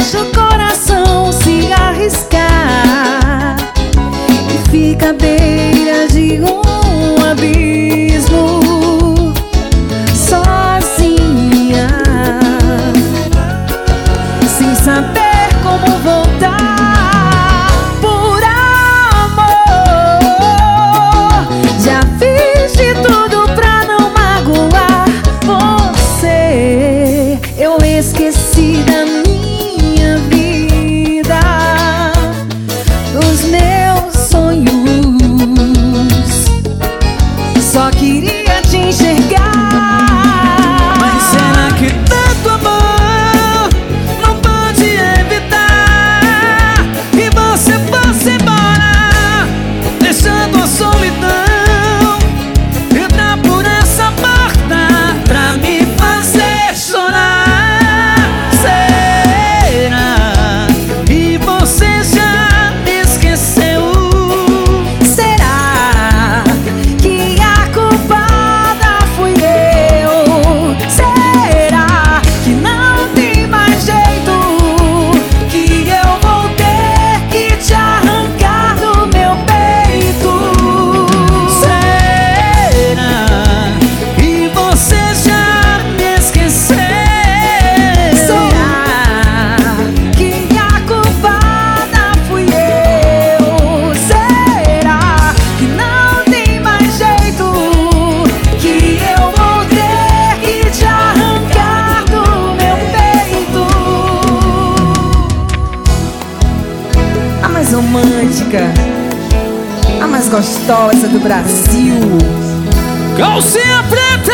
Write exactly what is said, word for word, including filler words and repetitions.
deixa o coração se arriscar e fica à beira de um abismo, sozinha, sem saber como voltar. Por amor, já fiz de tudo pra não magoar você. Eu esqueci da minha vida, dos meus sonhos, só queria te enxergar. Mas será que tanto amor não pode evitar que você fosse embora, deixando a solidão entrar por essa porta pra me fazer chorar? Será que você já me esqueceu? Será que a culpada fui eu? Será que não tem mais jeito, que eu vou ter que te arrancar do meu peito? Será que você já me esqueceu? Será que a culpada fui eu? Será que não tem mais jeito, que eu vou ter que te arrancar do meu peito? A mais romântica, a mais gostosa do Brasil. Calcinha preta!